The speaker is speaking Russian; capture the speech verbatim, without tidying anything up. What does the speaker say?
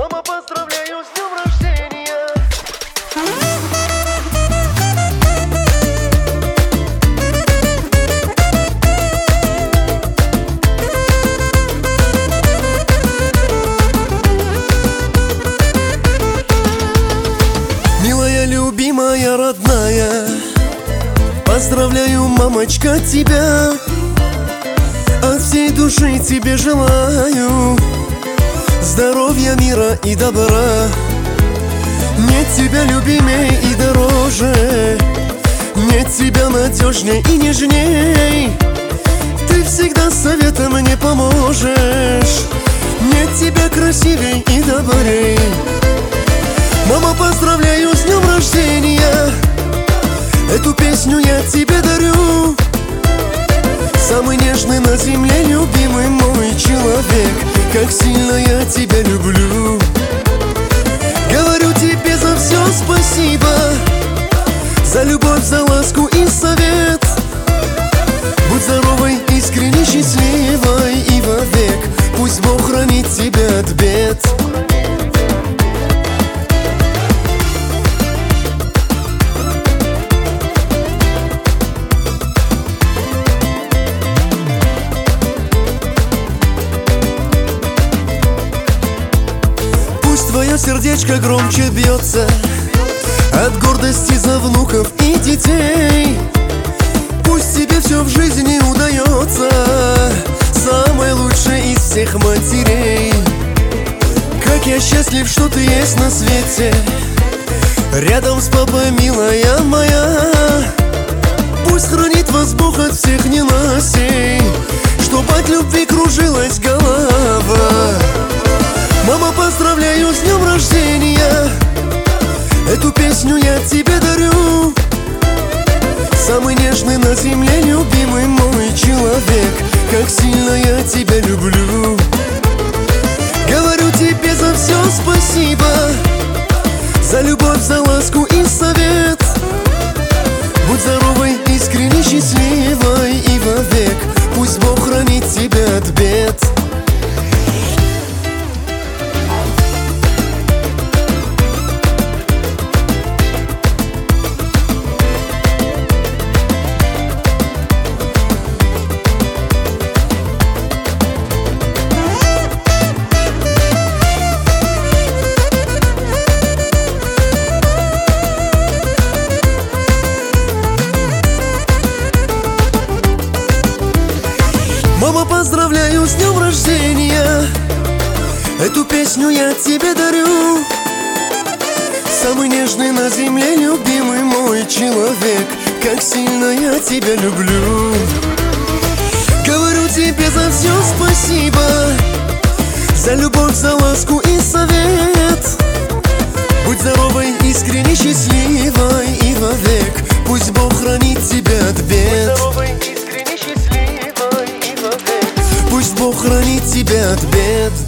Мама, поздравляю с днем рождения. Милая, любимая, родная, поздравляю, мамочка, тебя. От всей души тебе желаю здоровья, мира и добра. Нет тебя любимей и дороже, нет тебя надежней и нежней. Ты всегда советом мне поможешь, нет тебя красивей и добрей. Мама, поздравляю с днем рождения, эту песню я тебе дарю. Самый нежный на земле, любимый мой человек, как сильно я тебя люблю. Говорю тебе за все спасибо, за любовь, за ласку и совет. Будь здоровой, искренне счастливой и вовек, пусть Бог хранит тебя от бед. Твое сердечко громче бьется от гордости за внуков и детей. Пусть тебе все в жизни удается, самое лучшее из всех матерей. Как я счастлив, что ты есть на свете, рядом с папой, милая моя. Пусть хранит вас Бог от всех ненастей, чтоб от любви кружилась голова. Мама, поздравляю с днем рождения, эту песню я тебе дарю. Самый нежный на земле, любимый мой человек, как сильно я тебя люблю. Говорю тебе за все спасибо, за любовь, за ласку и совет. Будь здоровой, искренне счастливой и вовек, пусть Бог хранит тебя от бед. Мама, поздравляю с днем рождения, эту песню я тебе дарю. Самый нежный на земле, любимый мой человек, как сильно я тебя люблю. Говорю тебе за все спасибо, за любовь, за ласку и совет. Будь здоровой, искренне счастливой и вовек, пусть Бог хранит тебя от бед. Здоровой, искренне счастливой и вовек, пусть Бог хранит тебя от бед.